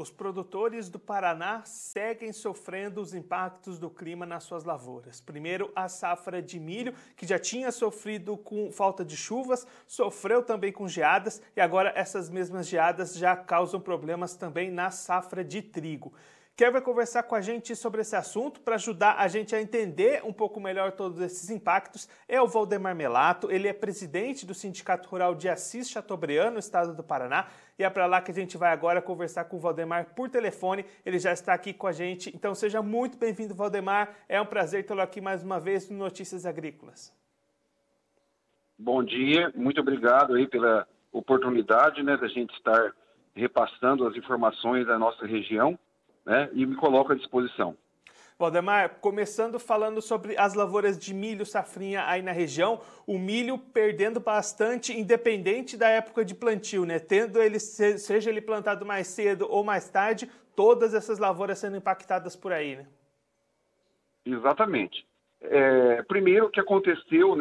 Os produtores do Paraná seguem sofrendo os impactos do clima nas suas lavouras. Primeiro, a safra de milho, que já tinha sofrido com falta de chuvas, sofreu também com geadas e agora essas mesmas geadas já causam problemas também na safra de trigo. Quem vai conversar com a gente sobre esse assunto para ajudar a gente a entender um pouco melhor todos esses impactos é o Valdemar Melato. Ele é presidente do Sindicato Rural de Assis Chateaubriand, no estado do Paraná, e é para lá que a gente vai agora conversar com o Valdemar por telefone. Ele já está aqui com a gente, então seja muito bem-vindo, Valdemar. É um prazer tê-lo aqui mais uma vez no Notícias Agrícolas. Bom dia, muito obrigado aí pela oportunidade, da gente estar repassando as informações da nossa região, e me coloco à disposição. Valdemar, começando falando sobre as lavouras de milho safrinha aí na região, o milho perdendo bastante, independente da época de plantio, Tendo ele, seja ele plantado mais cedo ou mais tarde, todas essas lavouras sendo impactadas por aí, Exatamente. Primeiro o que aconteceu,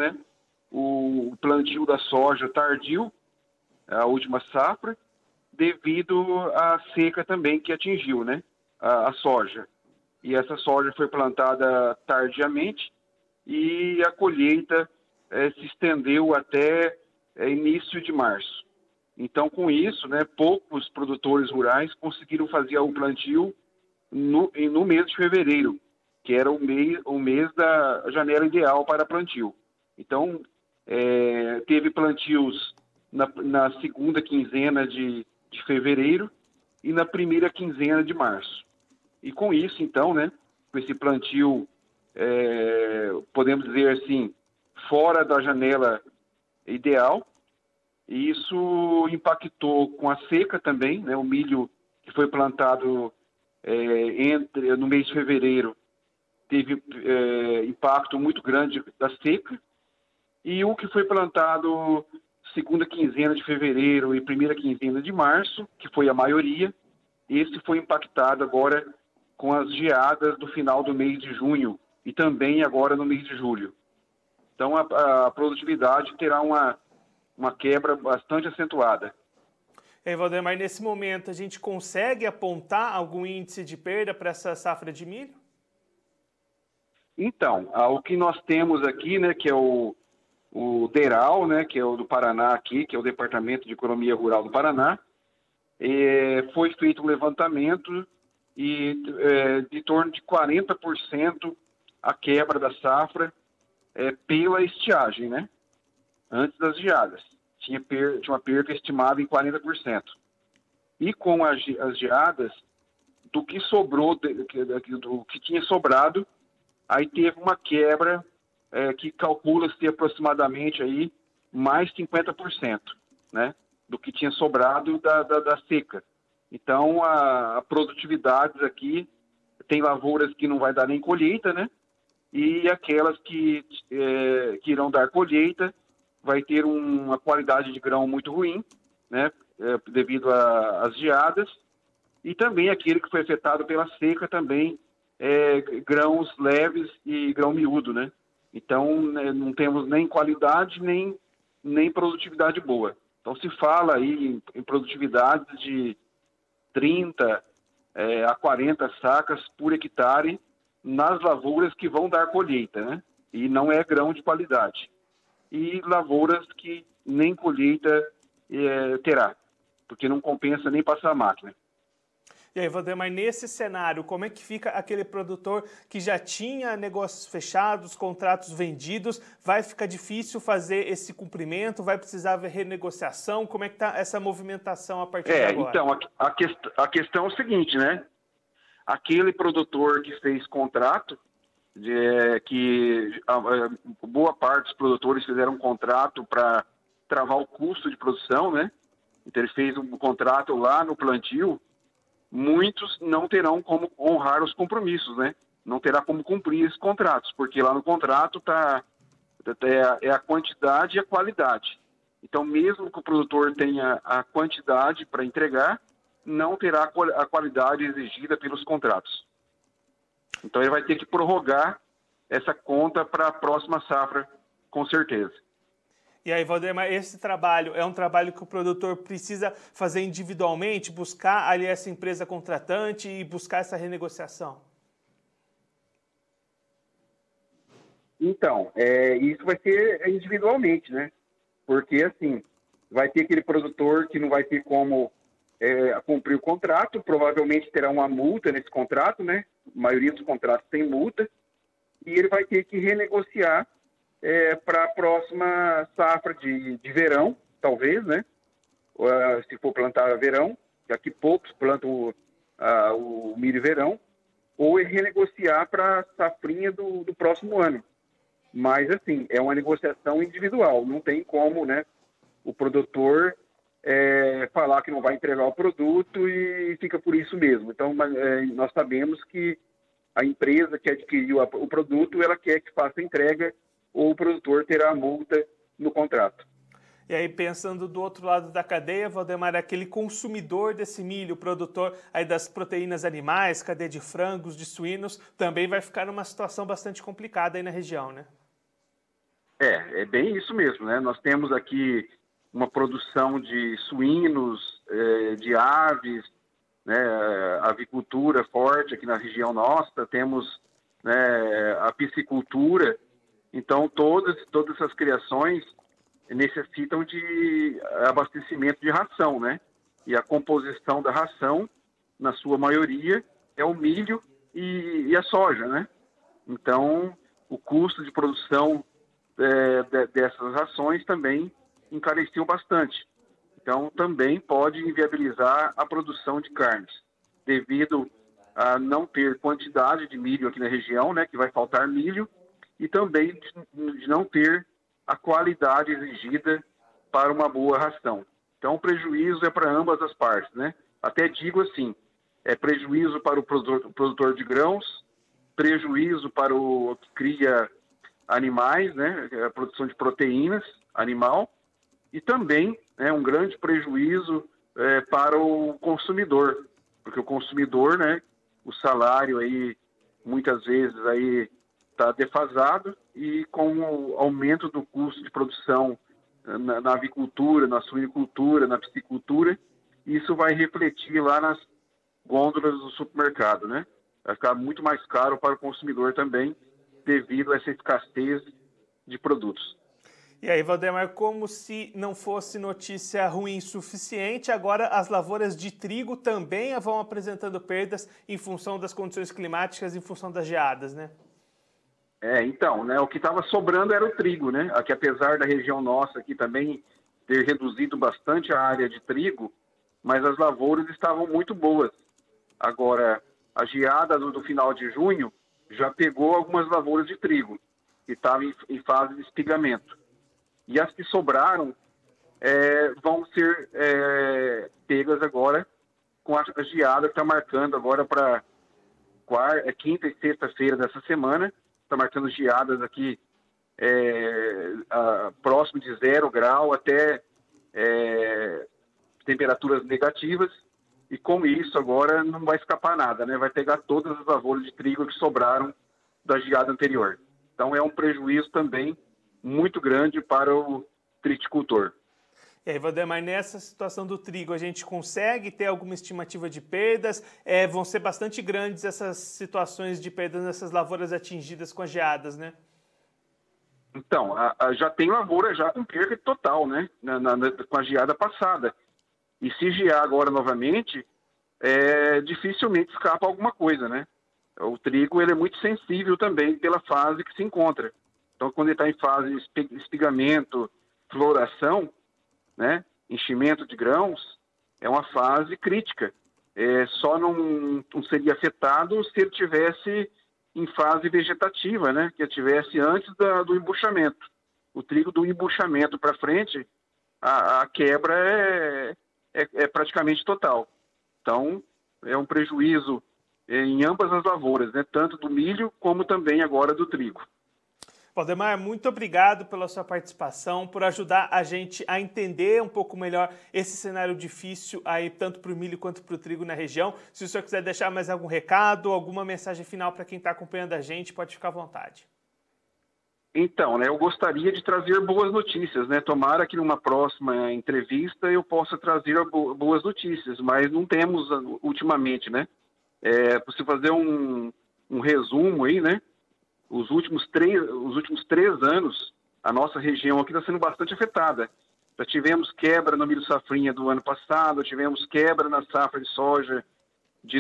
o plantio da soja tardio, a última safra, devido à seca também que atingiu, a soja. E essa soja foi plantada tardiamente e a colheita se estendeu até início de março. Então, com isso, poucos produtores rurais conseguiram fazer o plantio no mês de fevereiro, que era o mês da janela ideal para plantio. Então, teve plantios na segunda quinzena de fevereiro e na primeira quinzena de março. E com isso, então, com esse plantio, podemos dizer assim, fora da janela ideal, e isso impactou com a seca também, o milho que foi plantado no mês de fevereiro teve impacto muito grande da seca, e o que foi plantado segunda quinzena de fevereiro e primeira quinzena de março, que foi a maioria, esse foi impactado agora com as geadas do final do mês de junho e também agora no mês de julho. Então, a produtividade terá uma quebra bastante acentuada. Valdemar, nesse momento a gente consegue apontar algum índice de perda para essa safra de milho? Então, o que nós temos aqui, que é o DERAL, que é o do Paraná aqui, que é o Departamento de Economia Rural do Paraná, foi feito um levantamento e de torno de 40% a quebra da safra pela estiagem, antes das geadas. Tinha uma perda estimada em 40%. E com as geadas, do que sobrou, do que tinha sobrado, aí teve uma quebra que calcula-se aproximadamente aí mais 50%, do que tinha sobrado da seca. Então, a produtividade aqui, tem lavouras que não vai dar nem colheita, e aquelas que irão dar colheita vai ter uma qualidade de grão muito ruim, devido às geadas, e também aquele que foi afetado pela seca também, grãos leves e grão miúdo, Então, não temos nem qualidade, nem produtividade boa. Então, se fala aí em produtividade de 30 a 40 sacas por hectare nas lavouras que vão dar colheita, E não é grão de qualidade. E lavouras que nem colheita terá, porque não compensa nem passar a máquina. E aí, Valdemar, nesse cenário, como é que fica aquele produtor que já tinha negócios fechados, contratos vendidos? Vai ficar difícil fazer esse cumprimento? Vai precisar haver renegociação? Como é que está essa movimentação a partir de agora? Então, a questão é o seguinte, Aquele produtor que fez contrato, que boa parte dos produtores fizeram um contrato para travar o custo de produção, Então, ele fez um contrato lá no plantio. Muitos não terão como honrar os compromissos, Não terá como cumprir esses contratos, porque lá no contrato é a quantidade e a qualidade. Então, mesmo que o produtor tenha a quantidade para entregar, não terá a qualidade exigida pelos contratos. Então, ele vai ter que prorrogar essa conta para a próxima safra, com certeza. E aí, Valdemar, esse trabalho é um trabalho que o produtor precisa fazer individualmente, buscar ali essa empresa contratante e buscar essa renegociação? Então, isso vai ser individualmente, né? Porque, assim, vai ter aquele produtor que não vai ter como cumprir o contrato, provavelmente terá uma multa nesse contrato, né? A maioria dos contratos tem multa, e ele vai ter que renegociar para a próxima safra de verão, talvez, né? Se for plantar verão, que aqui poucos plantam o milho verão, ou renegociar para a safrinha do próximo ano. Mas, assim, é uma negociação individual, não tem como, né, o produtor falar que não vai entregar o produto e fica por isso mesmo. Então, nós sabemos que a empresa que adquiriu o produto, ela quer que faça a entrega ou o produtor terá a multa no contrato. E aí, pensando do outro lado da cadeia, Valdemar, aquele consumidor desse milho, o produtor aí das proteínas animais, cadeia de frangos, de suínos, também vai ficar numa situação bastante complicada aí na região, né? É bem isso mesmo, né? Nós temos aqui uma produção de suínos, de aves, né? Avicultura forte aqui na região nossa, temos, né, a piscicultura. Então, todas essas criações necessitam de abastecimento de ração, né? E a composição da ração, na sua maioria, é o milho e a soja, né? Então, o custo de produção dessas rações também encareceu bastante. Então, também pode inviabilizar a produção de carnes, devido a não ter quantidade de milho aqui na região, né, que vai faltar milho, e também de não ter a qualidade exigida para uma boa ração. Então, o prejuízo é para ambas as partes, né? Até digo assim, é prejuízo para o produtor de grãos, prejuízo para o que cria animais, né, a produção de proteínas animal, e também, né, um grande prejuízo para o consumidor, porque o consumidor, né, o salário aí muitas vezes aí está defasado, e com o aumento do custo de produção na avicultura, na suinicultura, na piscicultura, isso vai refletir lá nas gôndolas do supermercado, né? Vai ficar muito mais caro para o consumidor também, devido a essa escassez de produtos. E aí, Valdemar, como se não fosse notícia ruim suficiente, agora as lavouras de trigo também vão apresentando perdas em função das condições climáticas, em função das geadas, né? Então, né, o que estava sobrando era o trigo, né? Aqui, apesar da região nossa aqui também ter reduzido bastante a área de trigo, mas as lavouras estavam muito boas. Agora, a geada do final de junho já pegou algumas lavouras de trigo, que estavam em fase de espigamento. E as que sobraram vão ser pegas agora com a geada que está marcando agora para quinta e sexta-feira dessa semana. Está marcando geadas aqui próximo de 0 grau até temperaturas negativas. E com isso agora não vai escapar nada, né? Vai pegar todas as lavouras de trigo que sobraram da geada anterior. Então é um prejuízo também muito grande para o triticultor. E aí, Valdemar, nessa situação do trigo, a gente consegue ter alguma estimativa de perdas? Vão ser bastante grandes essas situações de perdas nessas lavouras atingidas com as geadas, né? Então, já tem lavoura já com perda total, né? Com a geada passada. E se gear agora novamente, dificilmente escapa alguma coisa, né? O trigo ele é muito sensível também pela fase que se encontra. Então, quando ele está em fase de espigamento, floração, né, enchimento de grãos, é uma fase crítica. Só não seria afetado se ele tivesse em fase vegetativa, né, que ele tivesse antes do embuchamento. O trigo do embuchamento para frente, a quebra é praticamente total. Então, é um prejuízo em ambas as lavouras, né, tanto do milho como também agora do trigo. Valdemar, muito obrigado pela sua participação, por ajudar a gente a entender um pouco melhor esse cenário difícil aí, tanto para o milho quanto para o trigo na região. Se o senhor quiser deixar mais algum recado, alguma mensagem final para quem está acompanhando a gente, pode ficar à vontade. Então, né, eu gostaria de trazer boas notícias, né? Tomara que numa próxima entrevista eu possa trazer boas notícias, mas não temos ultimamente, né? Para você fazer um resumo aí, né? Os últimos 3 anos, a nossa região aqui está sendo bastante afetada. Já tivemos quebra no milho safrinha do ano passado, tivemos quebra na safra de soja de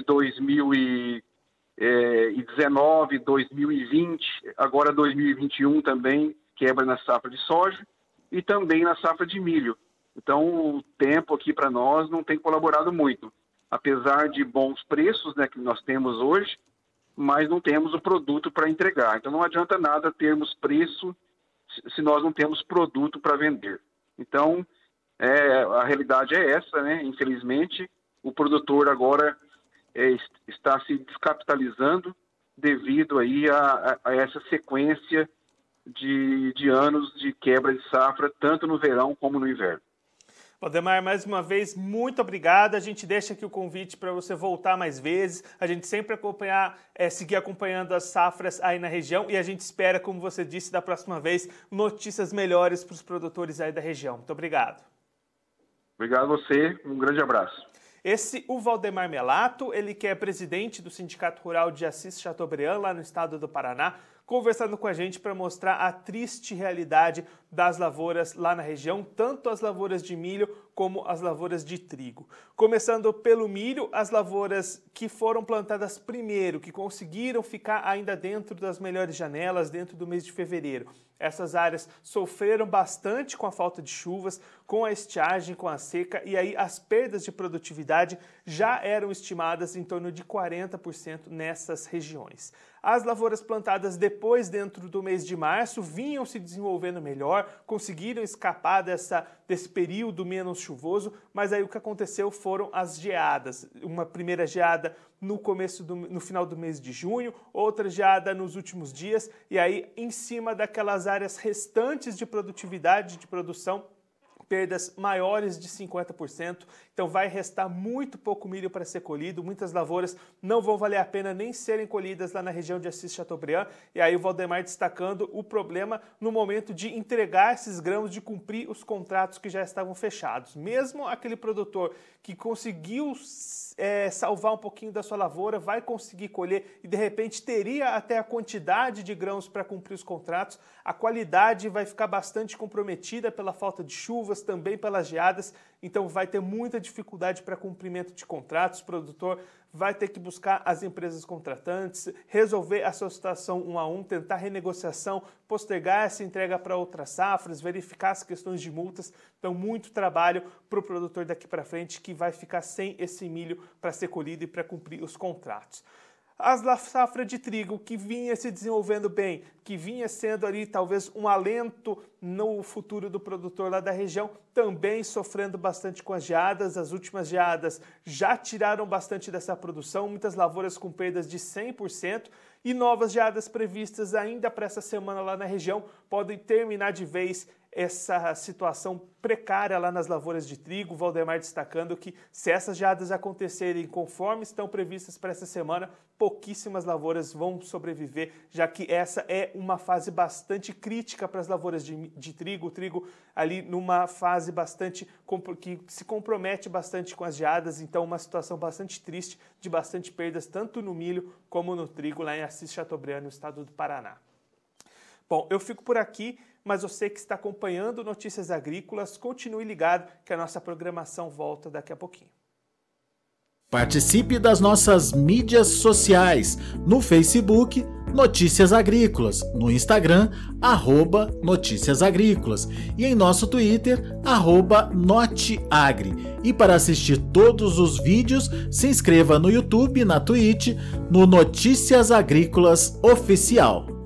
2019, 2020, agora 2021 também, quebra na safra de soja e também na safra de milho. Então, o tempo aqui para nós não tem colaborado muito. Apesar de bons preços, né, que nós temos hoje, mas não temos o produto para entregar. Então, não adianta nada termos preço se nós não temos produto para vender. Então, a realidade é essa, né? Infelizmente, o produtor agora está se descapitalizando devido aí a essa sequência de anos de quebra de safra, tanto no verão como no inverno. Valdemar, mais uma vez, muito obrigado. A gente deixa aqui o convite para você voltar mais vezes. A gente sempre seguir acompanhando as safras aí na região e a gente espera, como você disse, da próxima vez, notícias melhores para os produtores aí da região. Muito obrigado. Obrigado a você. Um grande abraço. O Valdemar Melato, ele que é presidente do Sindicato Rural de Assis Chateaubriand, lá no estado do Paraná, conversando com a gente para mostrar a triste realidade das lavouras lá na região, tanto as lavouras de milho como as lavouras de trigo. Começando pelo milho, as lavouras que foram plantadas primeiro, que conseguiram ficar ainda dentro das melhores janelas, dentro do mês de fevereiro. Essas áreas sofreram bastante com a falta de chuvas, com a estiagem, com a seca, e aí as perdas de produtividade já eram estimadas em torno de 40% nessas regiões. As lavouras plantadas depois, dentro do mês de março, vinham se desenvolvendo melhor, conseguiram escapar desse período menos chuvoso, mas aí o que aconteceu foram as geadas. Uma primeira geada no final do mês de junho, outra geada nos últimos dias, e aí em cima daquelas áreas restantes de produtividade, de produção, perdas maiores de 50%, então vai restar muito pouco milho para ser colhido, muitas lavouras não vão valer a pena nem serem colhidas lá na região de Assis Chateaubriand, e aí o Valdemar destacando o problema no momento de entregar esses grãos, de cumprir os contratos que já estavam fechados. Mesmo aquele produtor que conseguiu salvar um pouquinho da sua lavoura, vai conseguir colher e de repente teria até a quantidade de grãos para cumprir os contratos, a qualidade vai ficar bastante comprometida pela falta de chuvas, também pelas geadas, então vai ter muita dificuldade para cumprimento de contratos, o produtor vai ter que buscar as empresas contratantes, resolver a sua situação 1 a 1, tentar renegociação, postergar essa entrega para outras safras, verificar as questões de multas. Então, muito trabalho para o produtor daqui para frente que vai ficar sem esse milho para ser colhido e para cumprir os contratos. A safra de trigo que vinha se desenvolvendo bem, que vinha sendo ali talvez um alento no futuro do produtor lá da região, também sofrendo bastante com as geadas. As últimas geadas já tiraram bastante dessa produção, muitas lavouras com perdas de 100%, e novas geadas previstas ainda para essa semana lá na região podem terminar de vez essa situação precária lá nas lavouras de trigo. Valdemar destacando que se essas geadas acontecerem conforme estão previstas para essa semana, pouquíssimas lavouras vão sobreviver, já que essa é uma fase bastante crítica para as lavouras de trigo. O trigo ali numa fase que se compromete bastante com as geadas, então uma situação bastante triste, de bastante perdas, tanto no milho como no trigo, lá em Assis Chateaubriand, no estado do Paraná. Bom, eu fico por aqui, mas você que está acompanhando Notícias Agrícolas, continue ligado que a nossa programação volta daqui a pouquinho. Participe das nossas mídias sociais, no Facebook, Notícias Agrícolas, no Instagram, @Notícias Agrícolas e em nosso Twitter, @Noteagri. E para assistir todos os vídeos, se inscreva no YouTube, na Twitch, no Notícias Agrícolas Oficial.